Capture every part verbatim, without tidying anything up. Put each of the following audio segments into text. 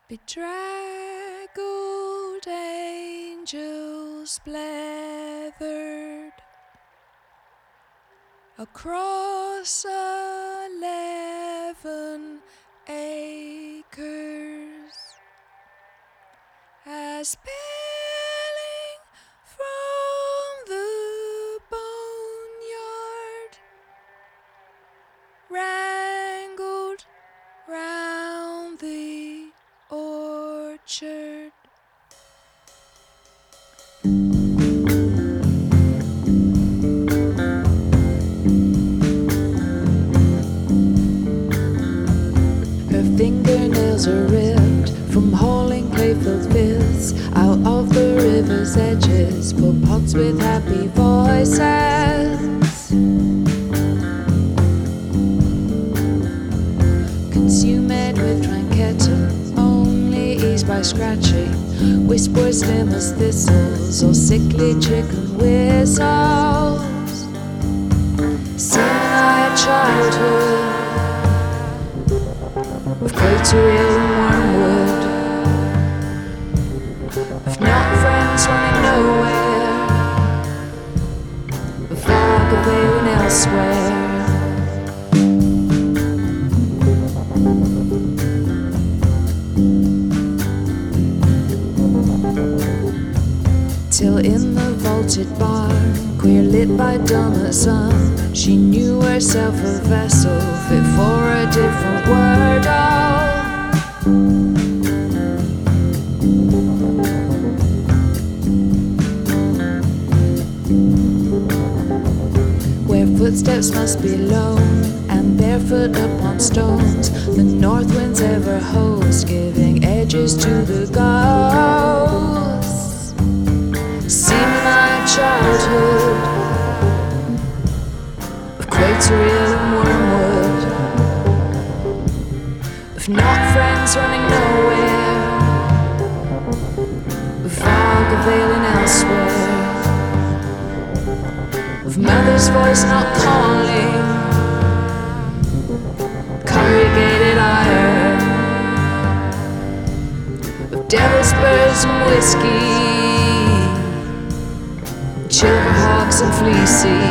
Bedraggled angels blathered across eleven acres as peeling from the boneyard wrangled round the orchard. Her fingernails are ripped from hauling playful fists out of the river's edges for pots with happy voices. Consumed with Tranqueta, only eased by scratching, whispers slim as thistles or sickly chicken whistles. Seeing-eyed childhood of craterial wormwood, of not friends running nowhere, of fog of alien elsewhere. Till in the vaulted barn, queer lit by dullnut sun, she knew herself a vessel fit for a different world. Where footsteps must be lone and barefoot upon stones, the north wind's ever host, giving edges to the ghosts. Seem-eyed childhood of craterial wormwood, of not friends running nowhere, of fog of alien elsewhere, of mother's voice not calling, corrugated iron, of devil's birds and whiskey, Silverhawks and fleecy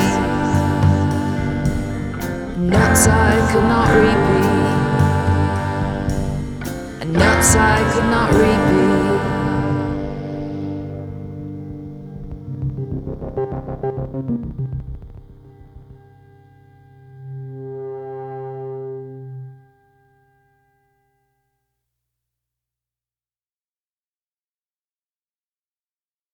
nuts I could not repeat, and nuts I could not repeat.